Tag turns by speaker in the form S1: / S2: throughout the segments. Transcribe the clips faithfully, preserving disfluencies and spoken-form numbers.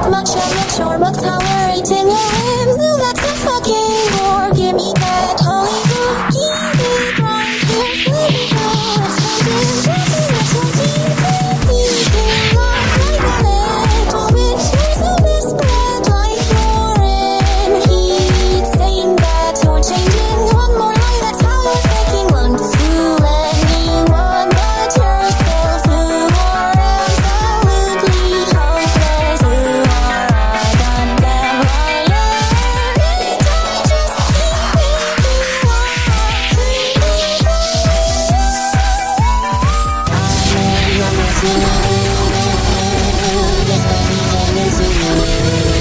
S1: much I'm not sure, but tolerating your lips. Ooh, that's a fucking bore. Give me that Hollywood. Keep it right here. Flip it all. It's something something that's something crazy. Feel like like a little bit. She's a whispered like you're in heat. Saying that you're changing. One more lie, that's how you're faking. One to fool anyone but yourself. Who are absolutely hopeless. Who are a goddamn liar. And I just keep thinking what to be. I'm in love with you. Yes, everything is you.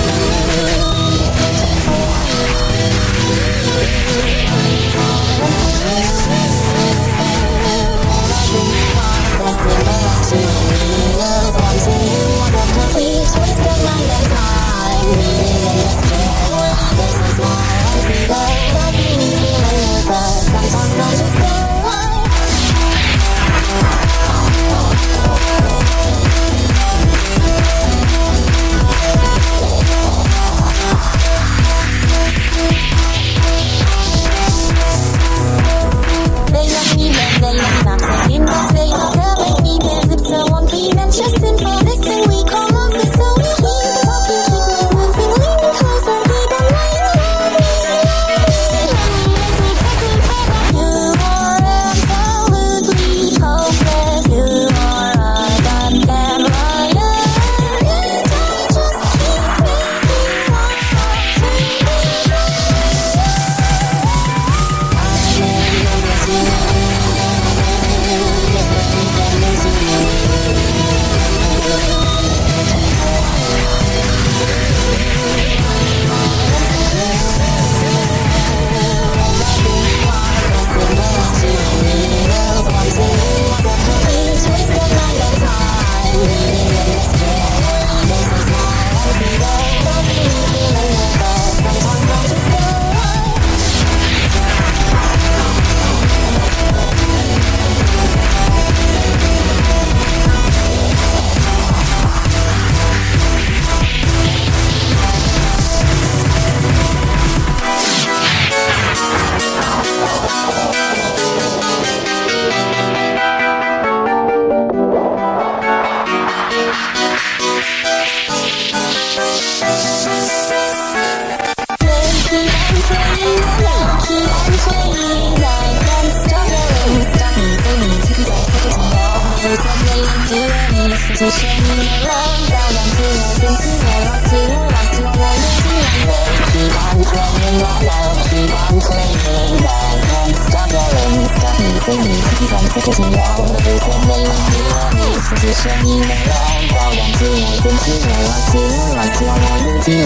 S1: To show me your love, down and to your into your love, to your love, to your love, to your love. Keep on playing that love, keep on playing that. Can't stop yelling, stop me, singing, cause I'm sick of you all. There's a million ways to show me your love, down and to your into your love, to your love, to your love, to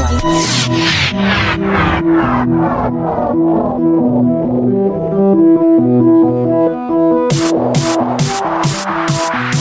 S1: your love.